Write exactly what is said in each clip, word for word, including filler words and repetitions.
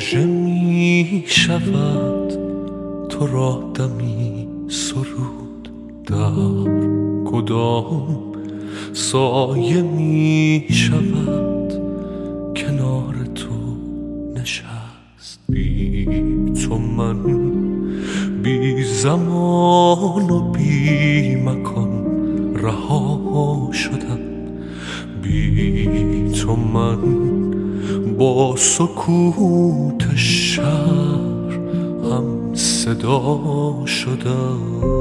واژه می شود تو را دمی سرود، در کدام سایه می شود کنار تو نشست. بی تو من بی زمان و بی مکان رها شدم، بی تو من با سکوت شهر هم صدا شدم.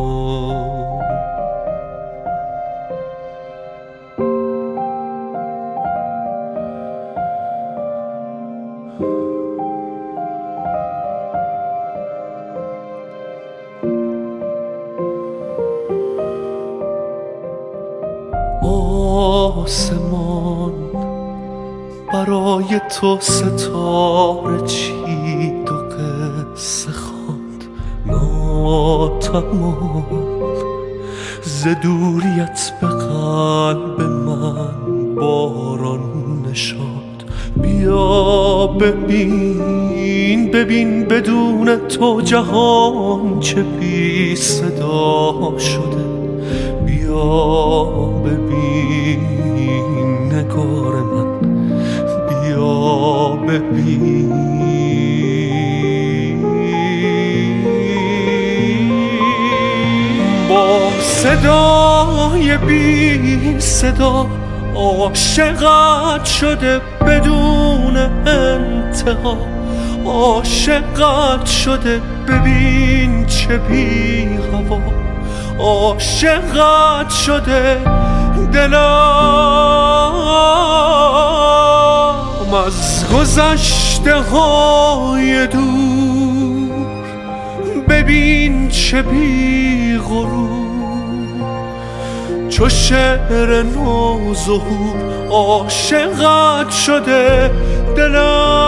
آسمان برای تو ستاره چید و قصه خواند، ناتمام ز دوریت به قلب من باران نشاند. بیا ببین ببین بدون تو جهان چه بی صدا شده. بیا ببین نگار من، بیا ببین با صدای بی صدا عاشقت شده بدون انتها. عاشقت شده ببین چه بی هوا، عاشقت شده دلم از گذشته های دور. ببین چه بی غرور چو شعر نو ظهور، عاشقت شده دلم